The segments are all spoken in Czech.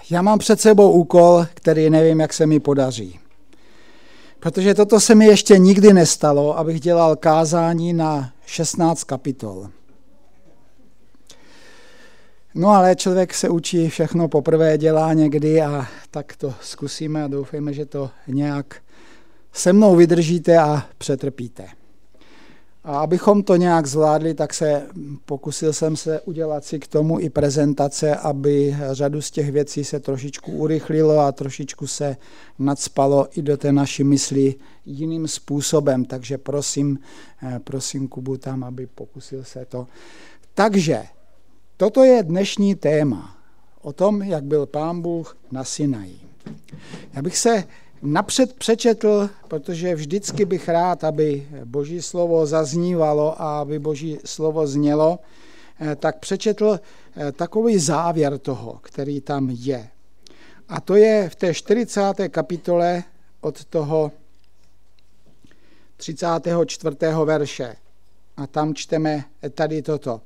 Já mám před sebou úkol, který nevím, jak se mi podaří. Protože toto se mi ještě nikdy nestalo, abych dělal kázání na 16 kapitol. No ale člověk se učí, všechno poprvé dělá někdy a tak to zkusíme a doufejme, že to nějak se mnou vydržíte a přetrpíte. A abychom to nějak zvládli, tak pokusil jsem se udělat si k tomu i prezentace, aby řadu z těch věcí se trošičku urychlilo a trošičku se nacpalo i do té naší mysli jiným způsobem. Takže prosím Kubu tam, aby pokusil se to. Takže toto je dnešní téma o tom, jak byl Pán Bůh na Sinaji. Já bych se napřed přečetl, protože vždycky bych rád, aby Boží slovo zaznívalo a aby Boží slovo znělo, tak přečetl takový závěr toho, který tam je. A to je v té 40. kapitole od toho 34. verše. A tam čteme tady toto.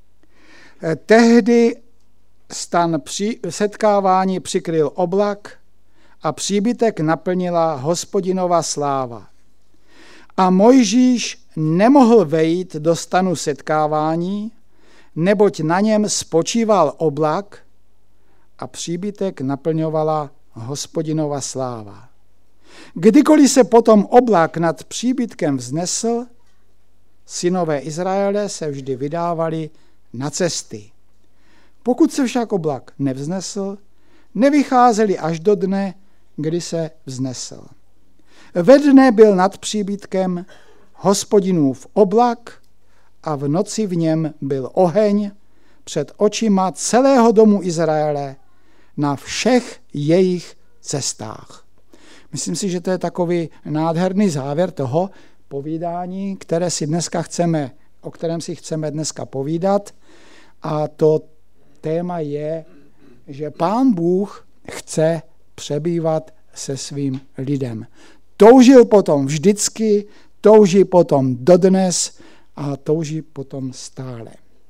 Tehdy stan setkávání přikryl oblak a příbytek naplnila Hospodinova sláva. A Mojžíš nemohl vejít do stanu setkávání, neboť na něm spočíval oblak a příbytek naplňovala Hospodinova sláva. Kdykoliv se potom oblak nad příbytkem vznesl, synové Izraele se vždy vydávali na cesty. Pokud se však oblak nevznesl, nevycházeli až do dne, kdy se vznesl. Ve dne byl nad příbytkem Hospodinův oblak a v noci v něm byl oheň před očima celého domu Izraele na všech jejich cestách. Myslím si, že to je takový nádherný závěr toho povídání, o kterém si chceme dneska povídat. A to téma je, že Pán Bůh chce přebývat se svým lidem. Toužil potom vždycky, touží potom dodnes a touží potom stále.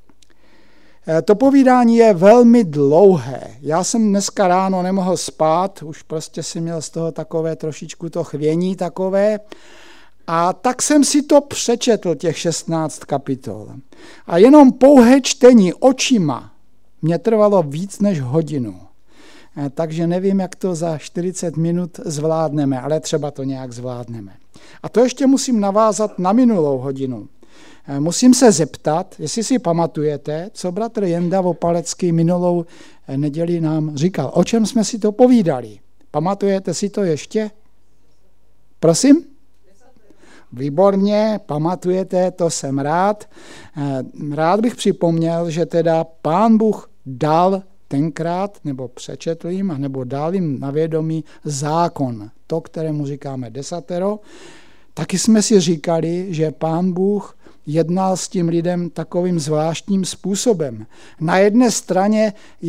To povídání je velmi dlouhé. Já jsem dneska ráno nemohl spát, už prostě si měl z toho takové trošičku to chvění takové. A tak jsem si to přečetl, těch 16 kapitol. A jenom pouhé čtení očima mě trvalo víc než hodinu. Takže nevím, jak to za 40 minut zvládneme, ale třeba to nějak zvládneme. A to ještě musím navázat na minulou hodinu. Musím se zeptat, jestli si pamatujete, co bratr Jenda Vopalecký minulou neděli nám říkal. O čem jsme si to povídali? Pamatujete si to ještě? Prosím? Výborně, pamatujete, to jsem rád. Rád bych připomněl, že teda Pán Bůh dal tenkrát, nebo přečetl jim, nebo dal jim na vědomí zákon, to, kterému říkáme desatero. Taky jsme si říkali, že Pán Bůh jednal s tím lidem takovým zvláštním způsobem. Na jedné straně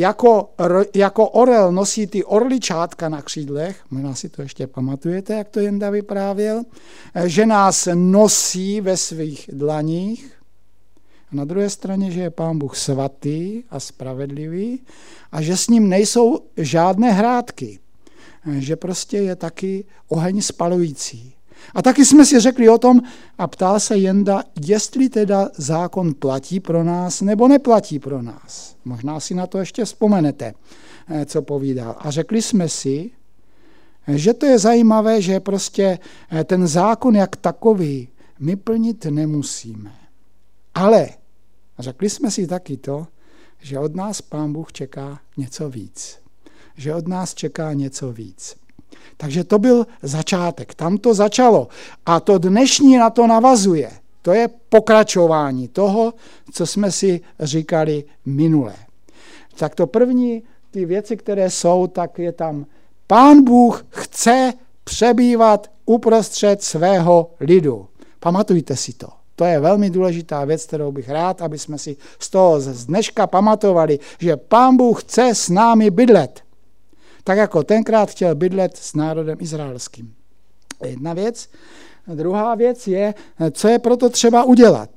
jako orel nosí ty orličátka na křídlech, možná si to ještě pamatujete, jak to Jenda vyprávěl, že nás nosí ve svých dlaních. A na druhé straně, že je Pán Bůh svatý a spravedlivý a že s ním nejsou žádné hrátky. Že prostě je taky oheň spalující. A taky jsme si řekli o tom a ptal se Jenda, jestli teda zákon platí pro nás nebo neplatí pro nás. Možná si na to ještě vzpomenete, co povídal. A řekli jsme si, že to je zajímavé, že prostě ten zákon jak takový my plnit nemusíme. Ale řekli jsme si taky to, že od nás Pán Bůh čeká něco víc. Že od nás čeká něco víc. Takže to byl začátek, tam to začalo. A to dnešní na to navazuje. To je pokračování toho, co jsme si říkali minule. Tak to první, ty věci, které jsou, tak je tam Pán Bůh chce přebývat uprostřed svého lidu. Pamatujte si to. To je velmi důležitá věc, kterou bych rád, aby jsme si z toho z dneška pamatovali, že Pán Bůh chce s námi bydlet. Tak jako tenkrát chtěl bydlet s národem izraelským. Jedna věc. Druhá věc je, co je proto třeba udělat.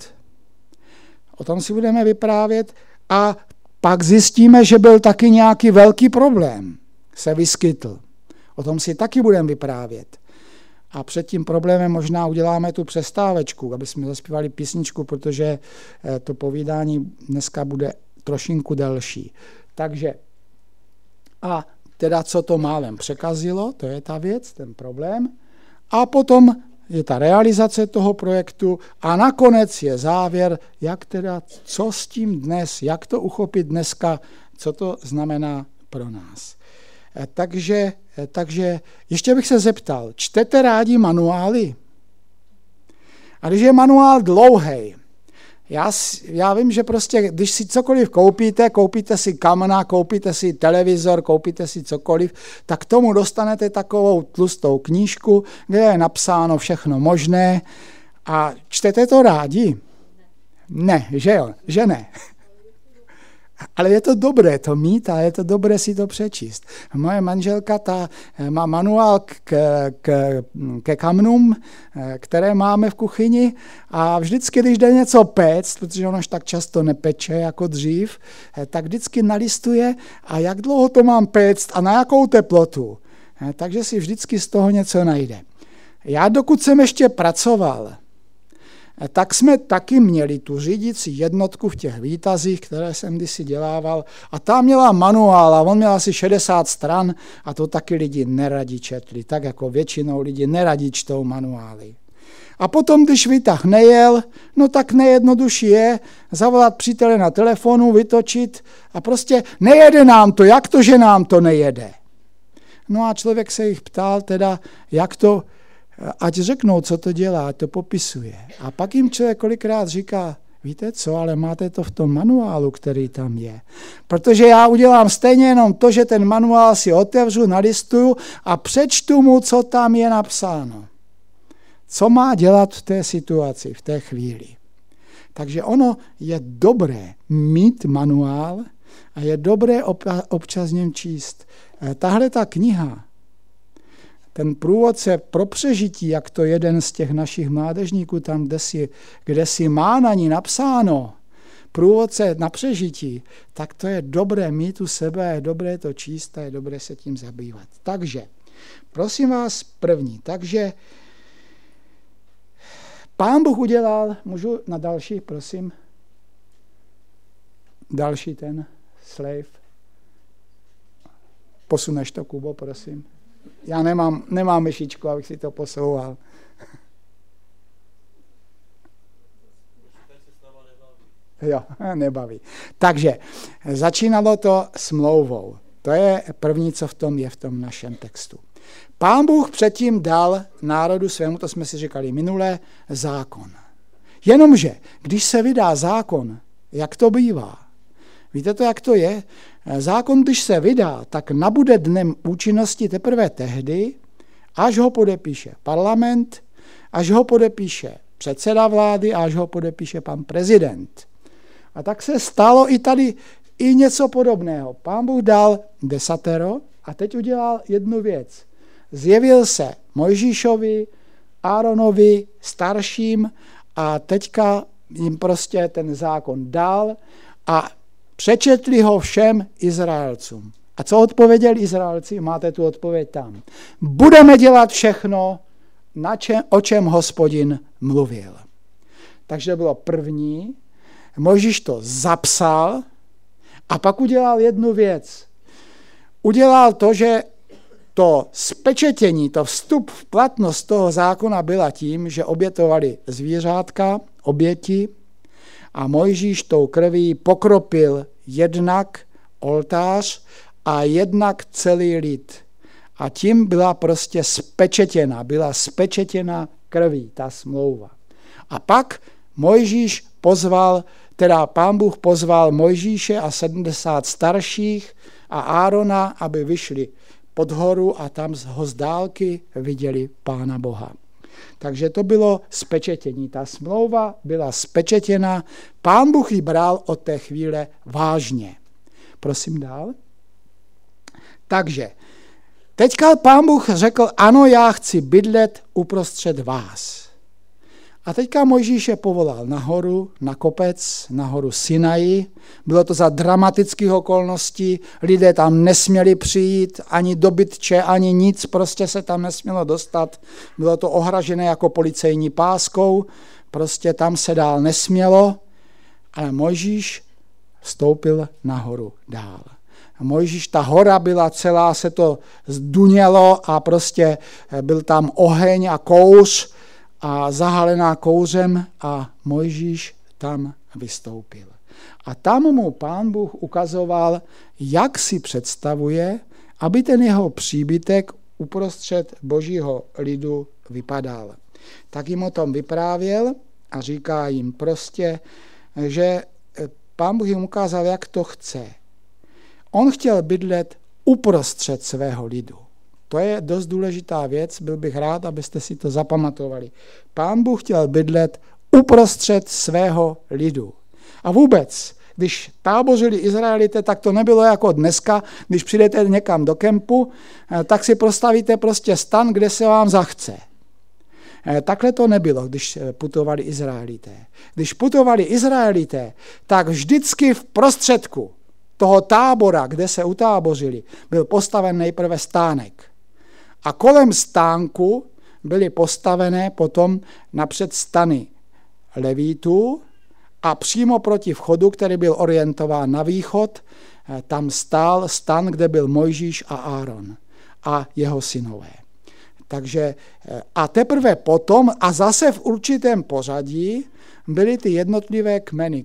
O tom si budeme vyprávět a pak zjistíme, že byl taky nějaký velký problém. se vyskytl. O tom si taky budeme vyprávět. A před tím problémem možná uděláme tu přestávečku, aby jsme zaspívali písničku, protože to povídání dneska bude trošinku delší. Takže a teda co to málem překazilo, to je ta věc, ten problém. A potom je ta realizace toho projektu a nakonec je závěr, jak teda, co s tím dnes, jak to uchopit dneska, co to znamená pro nás. Takže ještě bych se zeptal, čtete rádi manuály? A když je manuál dlouhý, já vím, že prostě, když si cokoliv koupíte si kamna, koupíte si televizor, koupíte si cokoliv, tak k tomu dostanete takovou tlustou knížku, kde je napsáno všechno možné a čtete to rádi? Ne, že jo, že ne. Ale je to dobré to mít a je to dobré si to přečíst. Moje manželka má manuál ke kamnům, které máme v kuchyni a vždycky, když jde něco péct, protože ono tak často nepeče jako dřív, tak vždycky nalistuje a jak dlouho to mám péct a na jakou teplotu. Takže si vždycky z toho něco najde. Já dokud jsem ještě pracoval, tak jsme taky měli tu řídící jednotku v těch výtazích, které jsem kdysi dělával a tam měla manuál a on měl asi 60 stran a to taky lidi neradi četli, tak jako většinou lidi neradi čtou manuály. A potom, když výtah nejel, no tak nejjednodušší je zavolat přítele na telefonu, vytočit a prostě nejede nám to, jak to, že nám to nejede. No a člověk se jich ptal teda, jak to, ať řeknou, co to dělá, ať to popisuje. A pak jim člověk kolikrát říká, víte co, ale máte to v tom manuálu, který tam je. Protože já udělám stejně jenom to, že ten manuál si otevřu, nalistuju a přečtu mu, co tam je napsáno. Co má dělat v té situaci, v té chvíli. Takže ono je dobré mít manuál a je dobré občas něm číst. Tahle ta kniha, ten průvodce pro přežití, jak to jeden z těch našich mládežníků tam, kde si má na ní napsáno, průvodce na přežití, tak to je dobré mít u sebe, je dobré to číst a je dobré se tím zabývat. Takže, prosím vás, první, takže Pán Bůh udělal, můžu na další, prosím, další ten slave. Posuneš to, Kubo, prosím. Já nemám myšičku, abych si to posouval. Jo, nebaví. Takže začínalo to smlouvou. To je první, co v tom je v tom našem textu. Pán Bůh předtím dal národu svému, to jsme si říkali minule, zákon. Jenomže, když se vydá zákon, jak to bývá? Víte to, jak to je? Zákon, když se vydá, tak nabude dnem účinnosti teprve tehdy, až ho podepíše parlament, až ho podepíše předseda vlády, až ho podepíše pan prezident. A tak se stalo i tady i něco podobného. Pán Bůh dal 10 a teď udělal jednu věc. Zjevil se Mojžíšovi, Áronovi, starším a teďka jim prostě ten zákon dal a přečetli ho všem Izraelcům. A co odpověděli Izraelci? Máte tu odpověď tam. Budeme dělat všechno, o čem Hospodin mluvil. Takže bylo první, Mojžíš to zapsal a pak udělal jednu věc. Udělal to, že to spečetění, to vstup v platnost toho zákona byla tím, že obětovali zvířátka, oběti a Mojžíš tou krví pokropil jednak oltář a jednak celý lid. A tím byla prostě spečetěna krví, ta smlouva. A pak Mojžíš Pán Bůh pozval Mojžíše a 70 starších a Árona, aby vyšli pod horu a tam ho z dálky viděli Pána Boha. Takže to bylo spečetění. Ta smlouva byla spečetěna. Pán Bůh ji bral od té chvíle vážně. Prosím dál. Takže teďka Pán Bůh řekl, ano, já chci bydlet uprostřed vás. A teďka Mojžíš je povolal nahoru, na kopec, nahoru Sinaji. Bylo to za dramatických okolností, lidé tam nesměli přijít, ani dobytče, ani nic, prostě se tam nesmělo dostat. Bylo to ohražené jako policejní páskou, prostě tam se dál nesmělo, ale Mojžíš vstoupil nahoru dál. A Mojžíš, ta hora byla celá, se to zdunělo a prostě byl tam oheň a kouř a zahalená kouřem a Mojžíš tam vystoupil. A tam mu Pán Bůh ukazoval, jak si představuje, aby ten jeho příbytek uprostřed božího lidu vypadal. Tak jim o tom vyprávěl a říká jim prostě, že Pán Bůh jim ukázal, jak to chce. On chtěl bydlet uprostřed svého lidu. To je dost důležitá věc, byl bych rád, abyste si to zapamatovali. Pán Bůh chtěl bydlet uprostřed svého lidu. A vůbec, když tábořili Izraelité, tak to nebylo jako dneska, když přijdete někam do kempu, tak si postavíte prostě stan, kde se vám zachce. Takhle to nebylo, když putovali Izraelité. Když putovali Izraelité, tak vždycky v prostředku toho tábora, kde se utábořili, byl postaven nejprve stánek. A kolem stánku byly postavené potom napřed stany levítů a přímo proti vchodu, který byl orientován na východ, tam stál stan, kde byl Mojžíš a Áron a jeho synové. Takže a teprve potom a zase v určitém pořadí byly ty jednotlivé kmeny,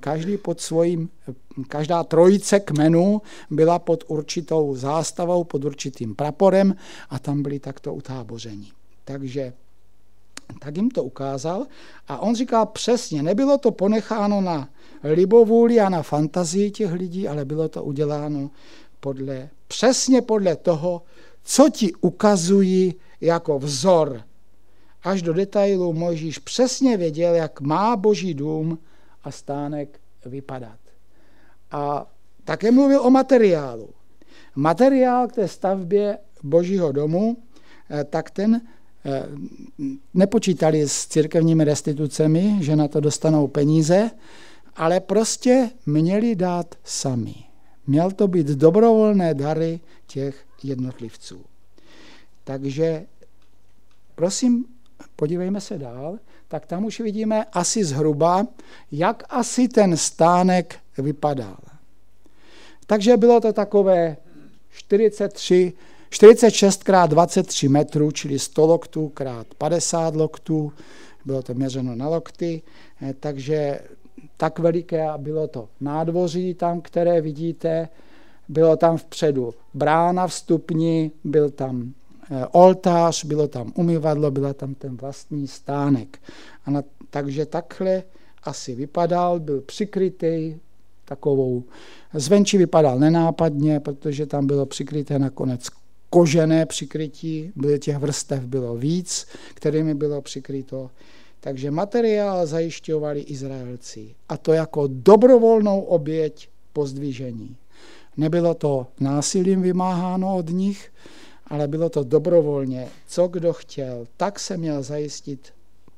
každá trojice kmenů byla pod určitou zástavou, pod určitým praporem a tam byli takto utábořeni. Takže tak jim to ukázal a on říkal přesně, nebylo to ponecháno na libovůli a na fantazii těch lidí, ale bylo to uděláno přesně podle toho, co ti ukazují jako vzor. Až do detailu Mojžíš přesně věděl, jak má boží dům a stánek vypadat. A také mluvil o materiálu. Materiál k té stavbě božího domu, tak ten nepočítali s církevními restitucemi, že na to dostanou peníze, ale prostě měli dát sami. Měl to být dobrovolné dary těch jednotlivců. Takže prosím, podívejme se dál, tak tam už vidíme asi zhruba, jak asi ten stánek vypadal. Takže bylo to takové 46 x 23 metrů, čili 100 loktů x 50 loktů, bylo to měřeno na lokty, takže tak veliké a bylo to nádvoří tam, které vidíte, bylo tam vpředu brána vstupní, byl tam oltář, bylo tam umyvadlo, byl tam ten vlastní stánek. Takže takhle asi vypadal, byl přikrytý takovou, zvenčí vypadal nenápadně, protože tam bylo přikryté nakonec kožené přikrytí, těch vrstev bylo víc, kterými bylo přikryto. Takže materiál zajišťovali Izraelci. A to jako dobrovolnou oběť pozdvižení. Nebylo to násilím vymáháno od nich, ale bylo to dobrovolně. Co kdo chtěl, tak se měl zajistit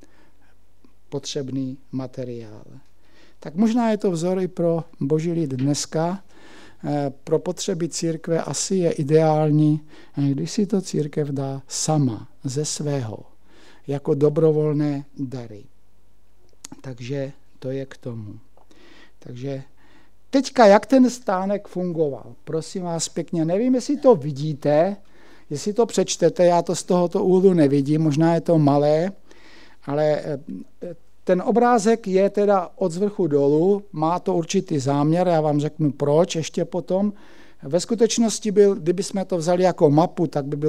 potřebný materiál. Tak možná je to vzor i pro boží lid dneska. Pro potřeby církve asi je ideální, když si to církev dá sama, ze svého, jako dobrovolné dary. Takže to je k tomu. Takže teďka, jak ten stánek fungoval? Prosím vás pěkně, nevím, jestli to vidíte, jestli to přečtete, já to z tohoto úhlu nevidím, možná je to malé, ale ten obrázek je teda od zvrchu dolů, má to určitý záměr, já vám řeknu proč ještě potom. Ve skutečnosti byl, kdyby jsme to vzali jako mapu, tak by byl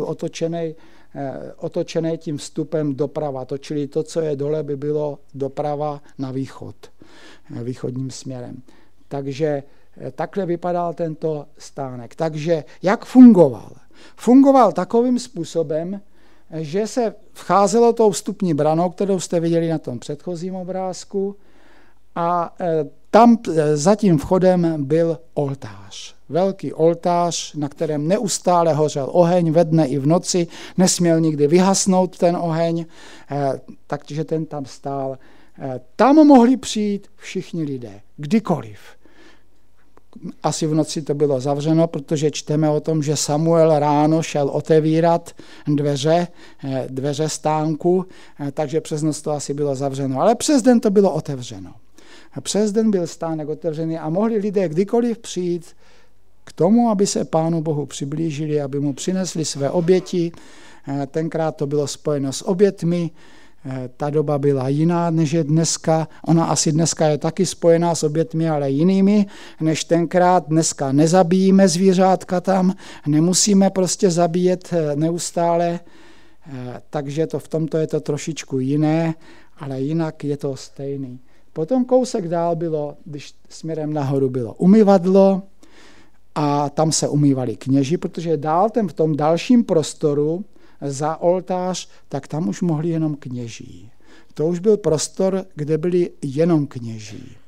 otočený tím vstupem doprava, čili to, co je dole, by bylo doprava na východ, východním směrem. Takže takhle vypadal tento stánek. Takže jak fungoval? Fungoval takovým způsobem, že se vcházelo tou vstupní branou, kterou jste viděli na tom předchozím obrázku, a tam za tím vchodem byl oltář. Velký oltář, na kterém neustále hořel oheň ve dne i v noci, nesměl nikdy vyhasnout ten oheň, takže ten tam stál Tam mohli přijít všichni lidé, kdykoliv. Asi v noci to bylo zavřeno, protože čteme o tom, že Samuel ráno šel otevírat dveře stánku, takže přes noc to asi bylo zavřeno. Ale přes den to bylo otevřeno. Přes den byl stánek otevřený a mohli lidé kdykoliv přijít k tomu, aby se Pánu Bohu přiblížili, aby mu přinesli své oběti. Tenkrát to bylo spojeno s obětmi. Ta doba byla jiná, než je dneska. Ona asi dneska je taky spojená s obětmi, ale jinými než tenkrát. Dneska nezabíjíme zvířátka tam, nemusíme prostě zabíjet neustále, takže v tomto je to trošičku jiné, ale jinak je to stejný. Potom kousek dál bylo, když směrem nahoru bylo umyvadlo a tam se umývali kněži, protože dál v tom dalším prostoru za oltář, tak tam už mohli jenom kněží. To už byl prostor, kde byli jenom kněží.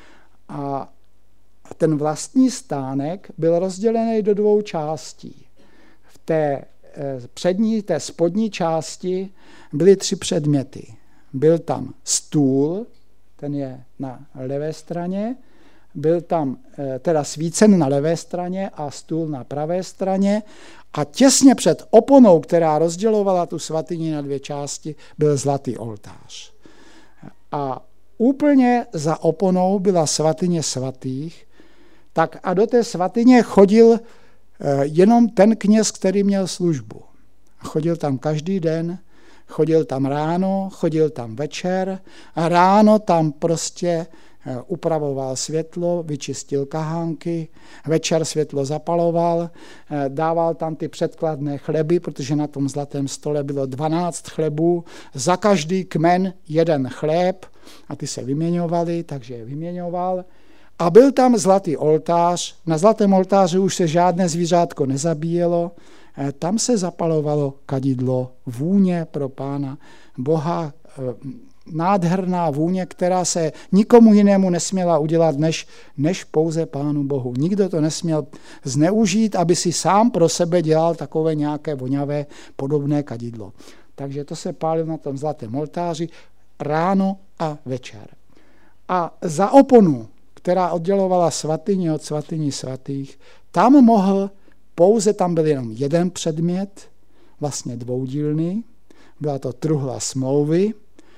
A ten vlastní stánek byl rozdělený do dvou částí. V té přední, té spodní části byly 3 předměty. Byl tam stůl, ten je na levé straně, byl tam teda svícen na levé straně a stůl na pravé straně a těsně před oponou, která rozdělovala tu svatyni na 2 části, byl zlatý oltář. A úplně za oponou byla svatyně svatých, tak a do té svatyně chodil jenom ten kněz, který měl službu. Chodil tam každý den, chodil tam ráno, chodil tam večer a ráno tam prostě upravoval světlo, vyčistil kahánky, večer světlo zapaloval, dával tam ty předkladné chleby, protože na tom zlatém stole bylo 12 chlebů, za každý kmen 1 chléb a ty se vyměňovaly, takže je vyměňoval. A byl tam zlatý oltář, na zlatém oltáři už se žádné zvířátko nezabíjelo, tam se zapalovalo kadidlo, vůně pro Pána Boha, nádherná vůně, která se nikomu jinému nesměla udělat, než pouze Pánu Bohu. Nikdo to nesměl zneužít, aby si sám pro sebe dělal takové nějaké voňavé podobné kadidlo. Takže to se pálilo na tom zlatém oltáři ráno a večer. A za oponu, která oddělovala svatyni od svatyni svatých, tam byl jenom 1 předmět, vlastně dvoudílný, byla to truhla smlouvy,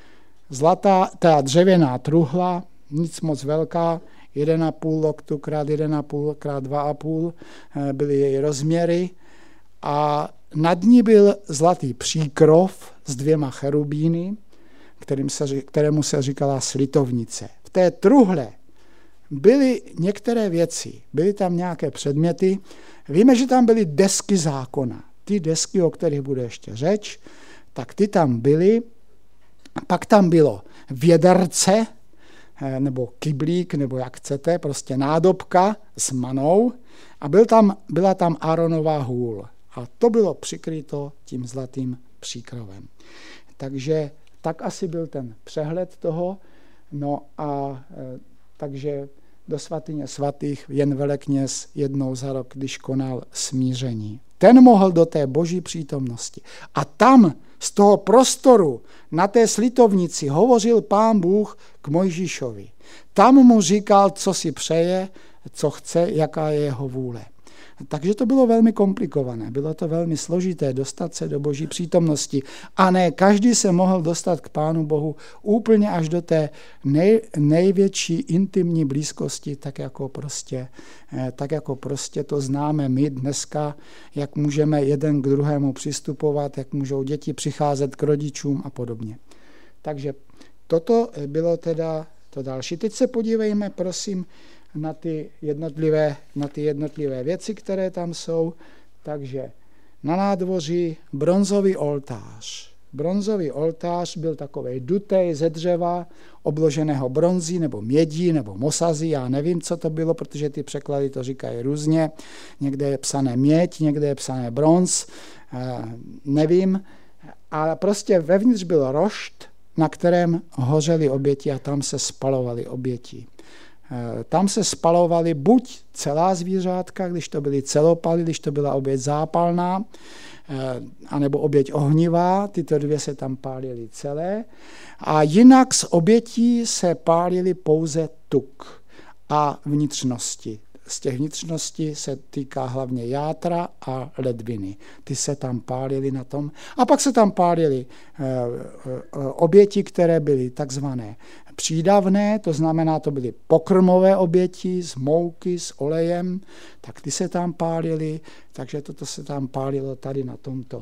ta dřevěná truhla, nic moc velká, 1,5 loktu krát 1,5 krát 2,5 byly její rozměry a nad ní byl zlatý příkrov s 2 cherubíny, kterému se říkala slitovnice. V té truhle byly některé věci, byly tam nějaké předměty. Víme, že tam byly desky zákona. Ty desky, o kterých bude ještě řeč, tak ty tam byly. Pak tam bylo věderce, nebo kyblík, nebo jak chcete, prostě nádobka s manou a byla tam Áronova hůl. A to bylo přikryto tím zlatým příkrovem. Takže tak asi byl ten přehled toho. No a takže do svatyně svatých jen velekněz jednou za rok, když konal smíření. Ten mohl do té boží přítomnosti. A tam z toho prostoru na té slitovnici hovořil Pán Bůh k Mojžíšovi. Tam mu říkal, co si přeje, co chce, jaká je jeho vůle. Takže to bylo velmi komplikované, bylo to velmi složité dostat se do boží přítomnosti a ne každý se mohl dostat k Pánu Bohu úplně až do té největší intimní blízkosti, tak jako prostě to známe my dneska, jak můžeme jeden k druhému přistupovat, jak můžou děti přicházet k rodičům a podobně. Takže toto bylo teda to další. Teď se podívejme, prosím, na ty jednotlivé věci, které tam jsou. Takže na nádvoří bronzový oltář. Bronzový oltář byl takovej dutej ze dřeva, obloženého bronzí nebo mědí nebo mosazí, já nevím, co to bylo, protože ty překlady to říkají různě. Někde je psané měď, někde je psané bronz, nevím. Ale prostě vevnitř byl rošt, na kterém hořely oběti a tam se spalovaly oběti. Tam se spalovaly buď celá zvířátka, když to byly celopaly, když to byla oběť zápalná, anebo oběť ohnivá, tyto dvě se tam pálily celé. A jinak z obětí se pálily pouze tuk a vnitřnosti. Z těch vnitřností se týká hlavně játra a ledviny. Ty se tam pálily na tom. A pak se tam pálily oběti, které byly takzvané přídavné, to znamená, to byly pokrmové oběti z mouky, s olejem, tak ty se tam pálily, takže toto se tam pálilo tady na tomto.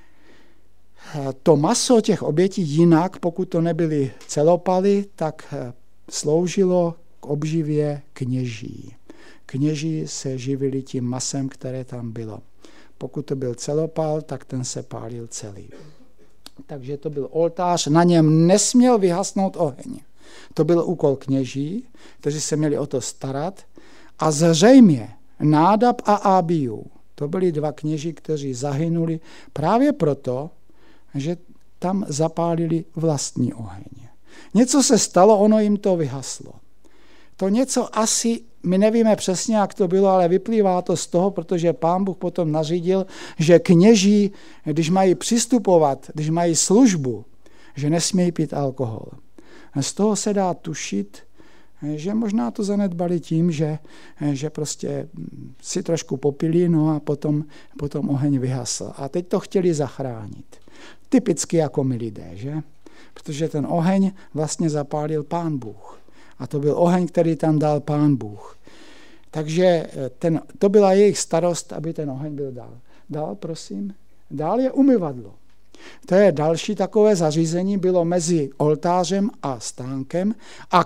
To maso těch obětí jinak, pokud to nebyly celopaly, tak sloužilo k obživě kněží. Kněží se živili tím masem, které tam bylo. Pokud to byl celopal, tak ten se pálil celý. Takže to byl oltář, na něm nesměl vyhasnout oheň. To byl úkol kněží, kteří se měli o to starat. A zřejmě Nádab a Ábiú, to byli dva kněži, kteří zahynuli právě proto, že tam zapálili vlastní oheň. Něco se stalo, ono jim to vyhaslo. To něco asi, my nevíme přesně, jak to bylo, ale vyplývá to z toho, protože Pán Bůh potom nařídil, že kněží, když mají přistupovat, když mají službu, že nesmějí pít alkohol. Z toho se dá tušit, že možná to zanedbali tím, že prostě si trošku popili, no a potom oheň vyhasl. A teď to chtěli zachránit. Typicky jako my lidé, že? Protože ten oheň vlastně zapálil Pán Bůh. A to byl oheň, který tam dal Pán Bůh. Takže to byla jejich starost, aby ten oheň byl dál. Dál, prosím. Dál je umyvadlo. To je další takové zařízení, bylo mezi oltářem a stánkem a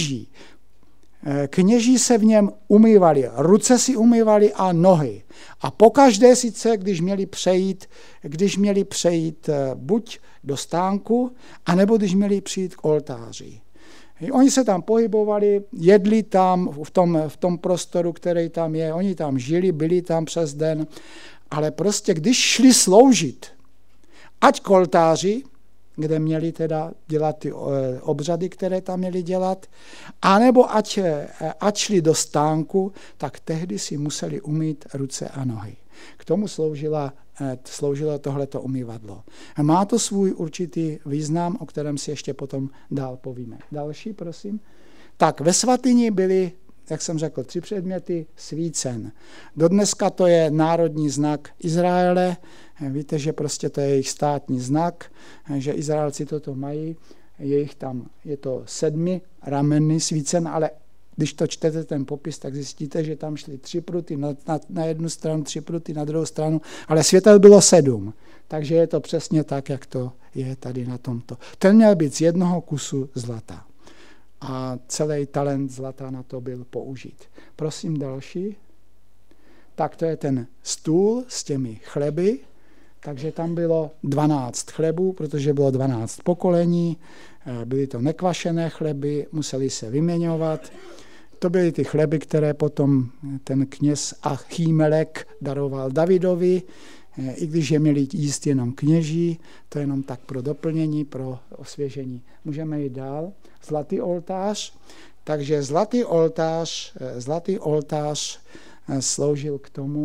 kněží se v něm umývali, ruce si umývali a nohy. A pokaždé sice, když měli přejít buď do stánku, anebo když měli přijít k oltáři. Oni se tam pohybovali, jedli tam v tom prostoru, který tam je, oni tam žili, byli tam přes den, ale prostě když šli sloužit, ať k oltáři, kde měli teda dělat ty obřady, které tam měli dělat, anebo ať šli do stánku, tak tehdy si museli umýt ruce a nohy. K tomu sloužilo tohleto umyvadlo. Má to svůj určitý význam, o kterém si ještě potom dál povíme. Další, prosím. Tak ve svatyni byly, jak jsem řekl, 3 předměty svícen. Dodneska to je národní znak Izraele. Víte, že prostě to je jejich státní znak, že Izraelci toto mají. Je to 7 ramenný svícen, ale když to čtete ten popis, tak zjistíte, že tam šly 3 pruty na jednu stranu, 3 pruty na druhou stranu, ale světel bylo 7. Takže je to přesně tak, jak to je tady na tomto. Ten měl být z jednoho kusu zlata. A celý talent zlata na to byl použit. Prosím další. Tak to je ten stůl s těmi chleby. Takže tam bylo 12 chlebů, protože bylo 12 pokolení. Byly to nekvašené chleby, museli se vyměňovat. To byly ty chleby, které potom ten kněz Achímelek daroval Davidovi, i když je měli jíst jenom kněží, to je jenom tak pro doplnění, pro osvěžení. Můžeme jít dál. Zlatý oltář. Takže zlatý oltář sloužil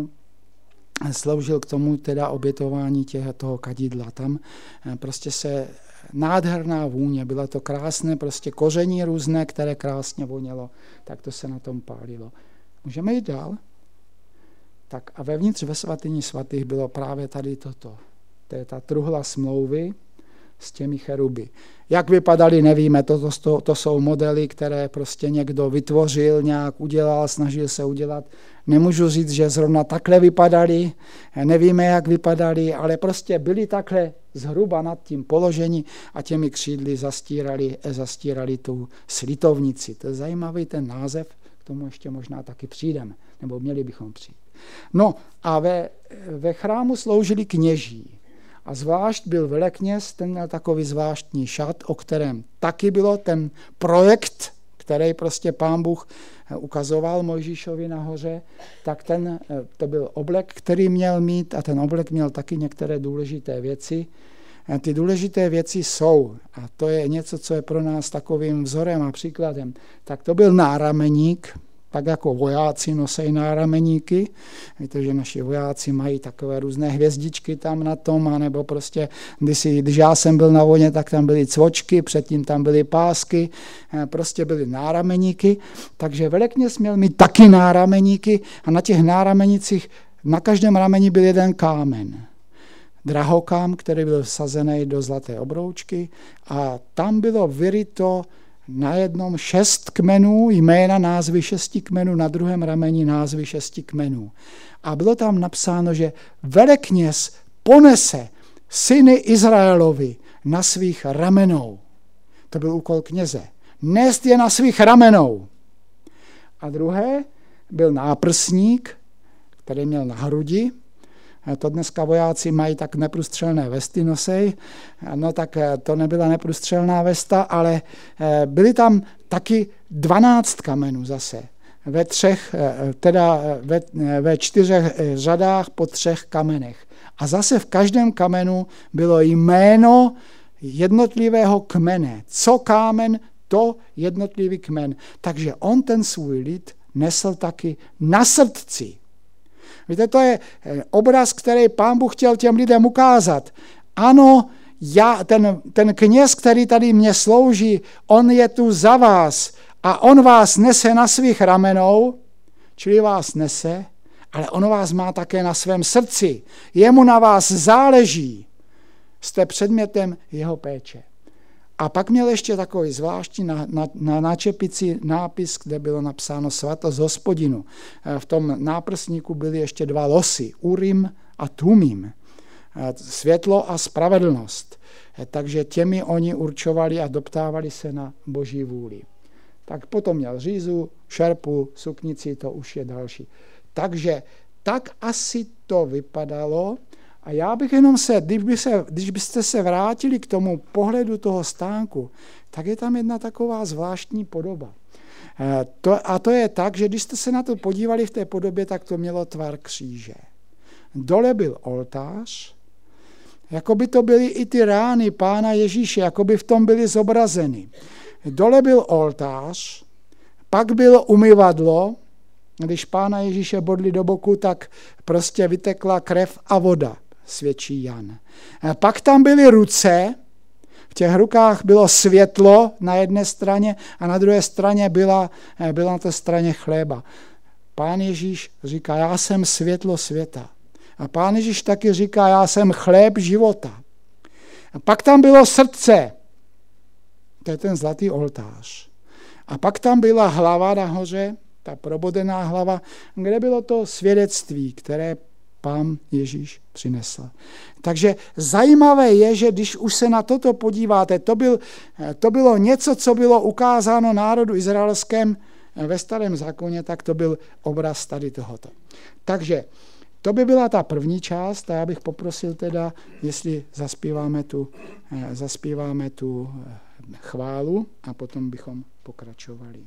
k tomu teda obětování toho kadidla. Tam prostě se nádherná vůně, bylo to krásné, prostě koření různé, které krásně vonělo, tak to se na tom pálilo. Můžeme jít dál? Tak a vevnitř ve svatyni svatých bylo právě tady toto. To je ta truhla smlouvy s těmi cheruby. Jak vypadaly, nevíme, to jsou modely, které prostě někdo vytvořil, nějak udělal, snažil se udělat. Nemůžu říct, že zrovna takhle vypadaly, nevíme, jak vypadaly, ale prostě byly takhle zhruba nad tím položení a těmi křídly zastírali tu slitovnici. To je zajímavý ten název, k tomu ještě možná taky přijdeme, nebo měli bychom přijít. No a ve chrámu sloužili kněží. A zvlášť byl velekněz, ten měl takový zvláštní šat, o kterém taky bylo ten projekt, který prostě Pán Bůh ukazoval Mojžíšovi nahoře, tak to byl oblek, který měl mít a ten oblek měl taky některé důležité věci. Ty důležité věci jsou, a to je něco, co je pro nás takovým vzorem a příkladem, tak to byl nárameník, tak jako vojáci nosejí nárameníky. Víte, že naši vojáci mají takové různé hvězdičky tam na tom, anebo prostě, když já jsem byl na vojně, tak tam byly cvočky, předtím tam byly pásky, prostě byly nárameníky, takže velekněz měl mít taky nárameníky a na těch náramenicích na každém rameni byl jeden kámen. Drahokám, který byl vsazený do zlaté obroučky a tam bylo vyryto na jednom 6 kmenů, jména, názvy 6 kmenů, na druhém rameni názvy 6 kmenů. A bylo tam napsáno, že velekněz ponese syny Izraelovi na svých ramenou. To byl úkol kněze. Nést je na svých ramenou. A druhé byl náprsník, který měl na hrudi. To dneska vojáci mají tak neprůstřelné vesty nosej. No tak to nebyla neprůstřelná vesta, ale byly tam taky 12 kamenů zase. Ve 4 řadách po 3 kamenech. A zase v každém kamenu bylo jméno jednotlivého kmene. Co kámen, to jednotlivý kmen. Takže on ten svůj lid nesl taky na srdci. Víte, to je obraz, který Pán Bůh chtěl těm lidem ukázat. Ano, ten kněz, který tady mě slouží, on je tu za vás a on vás nese na svých ramenou, čili vás nese, ale on vás má také na svém srdci. Jemu na vás záleží. Jste předmětem jeho péče. A pak měl ještě takový zvláštní na čepici nápis, kde bylo napsáno svatost Hospodinu. V tom náprsníku byly ještě 2 losy, Urim a Tumim. Světlo a spravedlnost. Takže těmi oni určovali a doptávali se na Boží vůli. Tak potom měl řízu, šerpu, suknici, to už je další. Takže tak asi to vypadalo. A já bych jenom když byste se vrátili k tomu pohledu toho stánku, tak je tam jedna taková zvláštní podoba. A to je tak, že když jste se na to podívali v té podobě, tak to mělo tvar kříže. Dole byl oltář, jako by to byly i ty rány Pána Ježíše, jako by v tom byly zobrazeny. Dole byl oltář, pak bylo umyvadlo, když Pána Ježíše bodli do boku, tak prostě vytekla krev a voda, svědčí Jan. Pak tam byly ruce, v těch rukách bylo světlo na jedné straně a na druhé straně byla na té straně chléba. Pán Ježíš říká, já jsem světlo světa. A Pán Ježíš taky říká, já jsem chléb života. A pak tam bylo srdce, to je ten zlatý oltář. A pak tam byla hlava nahoře, ta probodená hlava, kde bylo to svědectví, které Pán Ježíš přinesl. Takže zajímavé je, že když už se na toto podíváte, to bylo něco, co bylo ukázáno národu izraelském ve Starém zákoně, tak to byl obraz tady tohoto. Takže to by byla ta první část a já bych poprosil teda, jestli zaspíváme tu chválu a potom bychom pokračovali.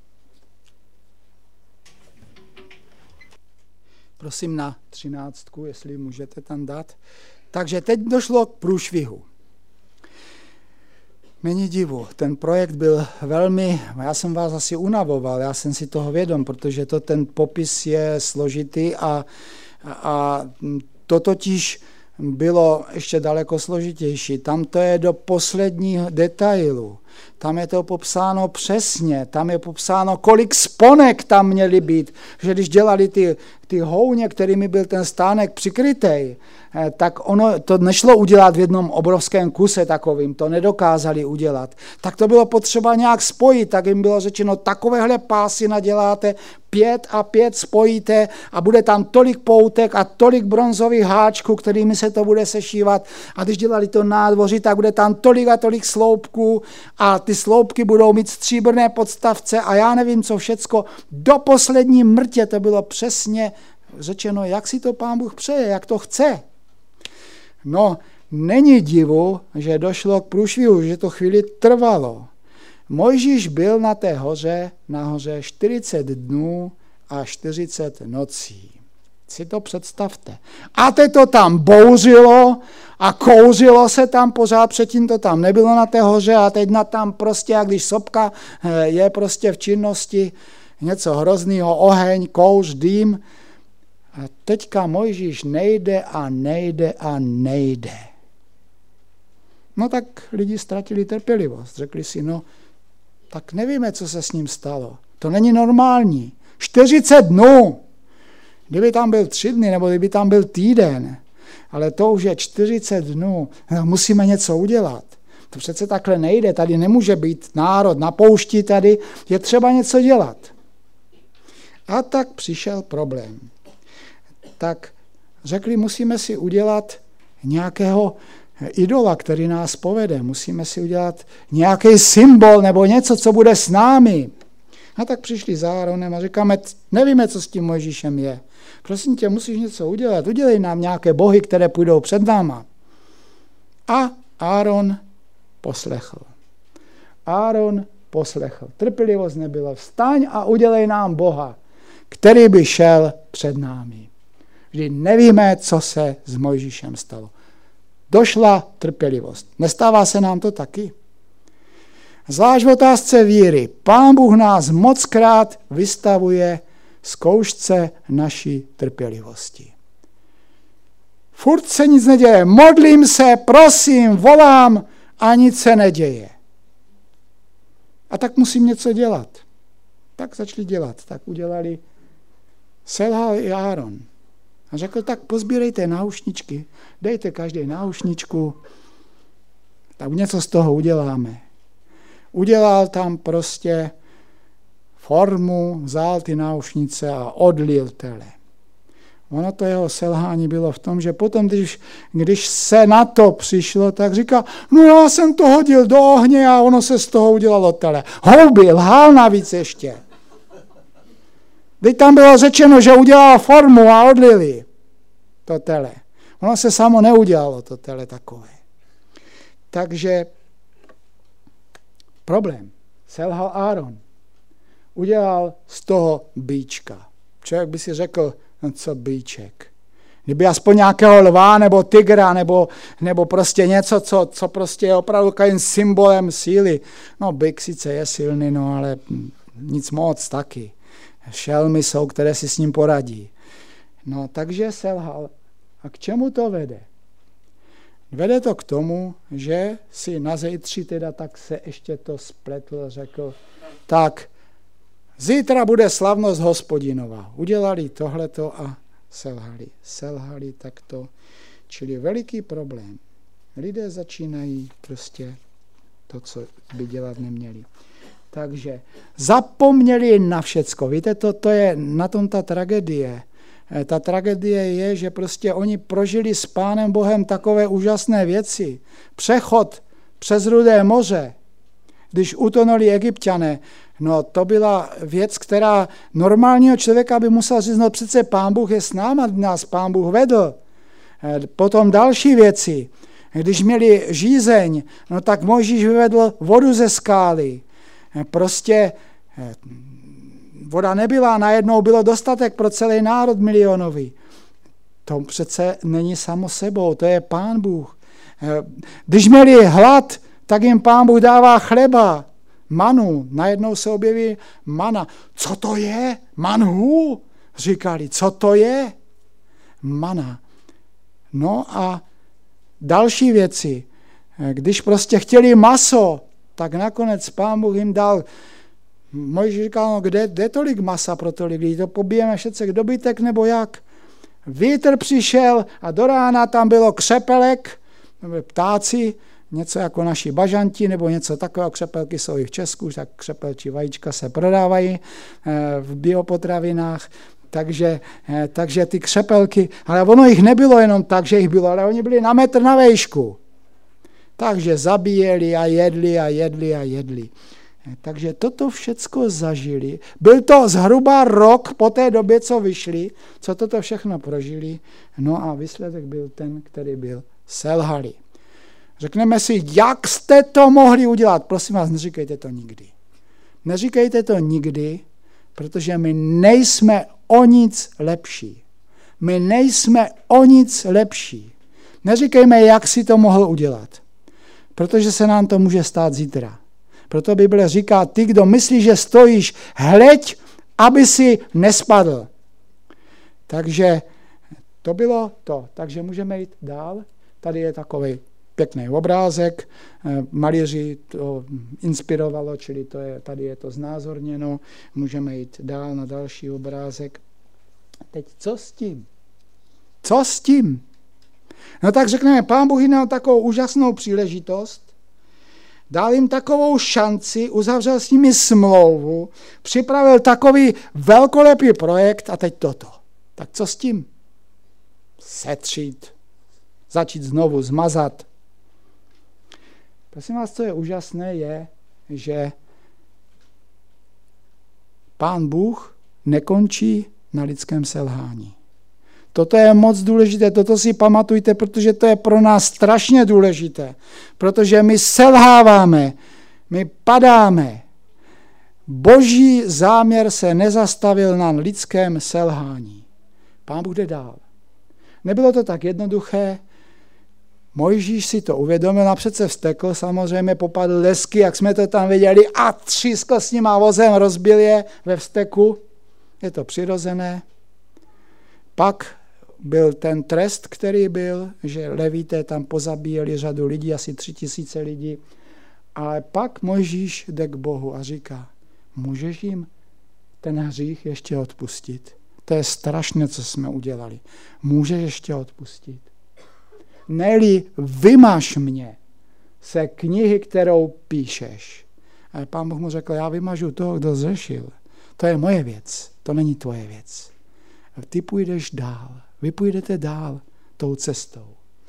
Prosím na 13, jestli můžete tam dát. Takže teď došlo k průšvihu. Není divu, ten projekt byl já jsem vás asi unavoval, já jsem si toho vědom, protože ten popis je složitý a to totiž bylo ještě daleko složitější. Tam to je do posledního detailu. Tam je to popsáno přesně, tam je popsáno, kolik sponek tam měly být, že když dělali ty houně, kterými byl ten stánek přikrytej, tak ono to nešlo udělat v jednom obrovském kuse takovým, to nedokázali udělat. Tak to bylo potřeba nějak spojit, tak jim bylo řečeno, takovéhle pásy naděláte, 5 a 5 spojíte a bude tam tolik poutek a tolik bronzových háčků, kterými se to bude sešívat. A když dělali to nádvoří, tak bude tam tolik a tolik sloupků a ty sloupky budou mít stříbrné podstavce a já nevím, co všecko. Do poslední mrtě to bylo přesně řečeno, jak si to Pán Bůh přeje, jak to chce. No, není divu, že došlo k průšvihu, že to chvíli trvalo. Mojžíš byl na té hoře, 40 dnů a 40 nocí. Si to představte. A teď to tam bouřilo a kouřilo se tam pořád, předtím to tam nebylo na té hoře a teď tam prostě, jak když sopka je prostě v činnosti, něco hroznýho, oheň, kouř, dým. A teďka Mojžíš nejde a nejde a nejde. No tak lidi ztratili trpělivost. Řekli si, no, tak nevíme, co se s ním stalo. To není normální. 40 dnů. Kdyby tam byl 3 dny, nebo kdyby tam byl týden, ale to už je 40 dnů. Musíme něco udělat. To přece takhle nejde. Tady nemůže být národ na poušti, tady je třeba něco dělat. A tak přišel problém. Tak řekli, musíme si udělat nějakého idola, který nás povede. Musíme si udělat nějaký symbol nebo něco, co bude s námi. A tak přišli za Áronem a říkáme, nevíme, co s tím Mojžíšem je. Prosím tě, musíš něco udělat. Udělej nám nějaké bohy, které půjdou před náma. A Áron poslechl. Áron poslechl. Trpělivost nebyla. Vstaň a udělej nám Boha, který by šel před námi. Vždy nevíme, co se s Mojžíšem stalo. Došla trpělivost. Nestává se nám to taky? Zvlášť v otázce víry. Pán Bůh nás mockrát vystavuje zkoušce naší trpělivosti. Furt se nic neděje. Modlím se, prosím, volám a nic se neděje. A tak musím něco dělat. Tak začali dělat. Tak udělali. Selhal i Áron. A řekl, tak pozbírejte náušničky, dejte každý náušničku, tak něco z toho uděláme. Udělal tam prostě formu, vzal ty náušnice a odlil tele. Ono to jeho selhání bylo v tom, že potom, když se na to přišlo, tak říká, no já jsem to hodil do ohně a ono se z toho udělalo tele. Houby, lhal navíc ještě. Teď tam bylo řečeno, že udělal formu a odlili to tele. Ono se samo neudělalo, to tele takové. Takže problém. Selhal Áron. Udělal z toho býčka. Člověk by si řekl, no co býček. Kdyby aspoň nějakého lva nebo tygra nebo prostě něco, co prostě je opravdu takovým symbolem síly. No byk sice je silný, no ale nic moc taky. Šelmy jsou, které si s ním poradí. No, takže selhal. A k čemu to vede? Vede to k tomu, že si na zítři teda tak se ještě to spletl a řekl, tak zítra bude slavnost Hospodinova. Udělali tohleto a selhali. Selhali takto. Čili veliký problém. Lidé začínají prostě to, co by dělat neměli. Takže zapomněli na všecko. Víte, to je na tom ta tragédie. Ta tragédie je, že prostě oni prožili s Pánem Bohem takové úžasné věci. Přechod přes Rudé moře, když utonuli Egypťané, no to byla věc, která normálního člověka by musel říct, no přece Pán Bůh je s náma, nás Pán Bůh vedl. Potom další věci. Když měli žízeň, no tak Mojžíš vyvedl vodu ze skály. Prostě voda nebyla, najednou bylo dostatek pro celý národ milionový. To přece není samo sebou, to je Pán Bůh. Když měli hlad, tak jim Pán Bůh dává chleba, manu, najednou se objeví mana. Co to je? Manhu? Říkali, co to je? Mana. No a další věci. Když prostě chtěli maso, tak nakonec Pán Bůh jim dal. Mojžíš říkal, no kde tolik masa pro tolik lidí? To pobijeme všecek dobytek nebo jak? Vítr přišel a do rána tam bylo křepelek, ptáci, něco jako naši bažanti nebo něco takového. Křepelky jsou i v Česku, tak křepelčí vajíčka se prodávají v biopotravinách. Takže ty křepelky, ale ono jich nebylo jenom tak, že jich bylo, ale oni byli na metr na vejšku. Takže zabíjeli a jedli a jedli a jedli. Takže toto všecko zažili. Byl to zhruba rok po té době, co vyšli, co toto všechno prožili. No a výsledek byl ten, který byl selhali. Řekneme si, jak jste to mohli udělat? Prosím vás, neříkejte to nikdy. Neříkejte to nikdy, protože my nejsme o nic lepší. My nejsme o nic lepší. Neříkejme, jak si to mohl udělat. Protože se nám to může stát zítra. Proto Bible říká, ty, kdo myslí, že stojíš, hleď, aby si nespadl. Takže to bylo to. Takže můžeme jít dál. Tady je takový pěkný obrázek. Malíři to inspirovalo, čili tady je to znázorněno. Můžeme jít dál na další obrázek. Teď co s tím? Co s tím? No tak řekneme, Pán Bůh jim dal takovou úžasnou příležitost, dal jim takovou šanci, uzavřel s nimi smlouvu, připravil takový velkolepý projekt a teď toto. Tak co s tím? Setřít, začít znovu zmazat. Prosím vás, co je úžasné, je, že Pán Bůh nekončí na lidském selhání. Toto je moc důležité, toto si pamatujte, protože to je pro nás strašně důležité, protože my selháváme, my padáme. Boží záměr se nezastavil na lidském selhání. Pán Bůh jde dál. Nebylo to tak jednoduché, Mojžíš si to uvědomil a přece vztekl, samozřejmě popadl lesky, jak jsme to tam viděli, a třískl s nima vozem, rozbil je ve vzteku. Je to přirozené. Pak byl ten trest, který byl, že Levíté tam pozabíjeli řadu lidí, asi 3000 lidí. Ale pak Mojžíš jde k Bohu a říká, můžeš jim ten hřích ještě odpustit? To je strašné, co jsme udělali. Můžeš ještě odpustit? Neli vymaž mě se knihy, kterou píšeš. A Pán Bůh mu řekl, já vymažu toho, kdo zřešil. To je moje věc, to není tvoje věc. Ty půjdeš dál, vy půjdete dál tou cestou.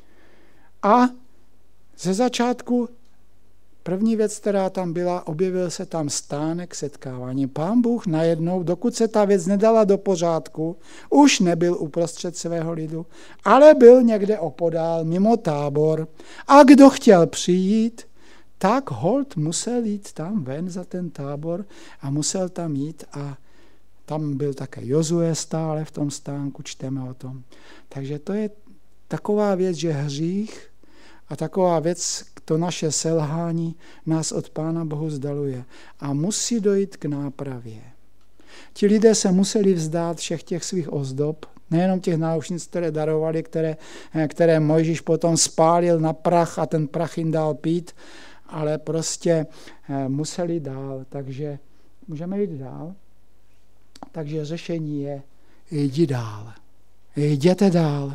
A ze začátku první věc, která tam byla, objevil se tam stánek setkávání. Pán Bůh najednou, dokud se ta věc nedala do pořádku, už nebyl uprostřed svého lidu, ale byl někde opodál, mimo tábor. A kdo chtěl přijít, tak holt musel jít tam ven za ten tábor a musel tam jít a tam byl také Jozue stále v tom stánku, čteme o tom. Takže to je taková věc, že hřích a taková věc, to naše selhání nás od Pána Bohu vzdaluje. A musí dojít k nápravě. Ti lidé se museli vzdát všech těch svých ozdob, nejenom těch náušnic, které darovali, které Mojžíš potom spálil na prach a ten prach jim dal pít, ale prostě museli dál. Takže můžeme jít dál. Takže řešení je, jdi dál. Jděte dál.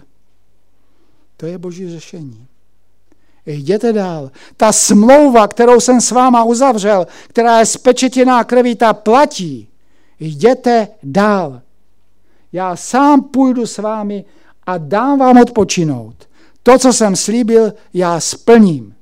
To je Boží řešení. Jděte dál. Ta smlouva, kterou jsem s váma uzavřel, která je spečetěná krví, ta platí. Jděte dál. Já sám půjdu s vámi a dám vám odpočinout. To, co jsem slíbil, já splním.